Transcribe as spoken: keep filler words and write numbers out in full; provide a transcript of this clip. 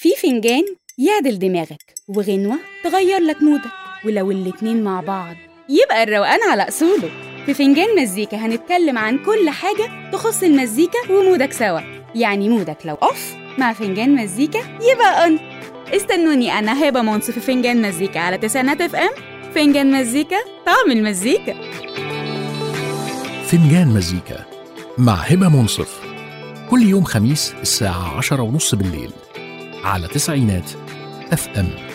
في فنجان يعدل دماغك وغنوة تغير لك مودك، ولو الاتنين مع بعض يبقى الروقان على أصوله. في فنجان مزيكا هنتكلم عن كل حاجة تخص المزيكا ومودك سوا، يعني مودك لو أوف مع فنجان مزيكا يبقى أون. استنوني أنا هبة منصف في فنجان مزيكا على تسعينات اف ام. فنجان مزيكا، طعم المزيكا. فنجان مزيكا مع هبة منصف كل يوم خميس الساعة عشرة ونص بالليل على تسعينات اف ام.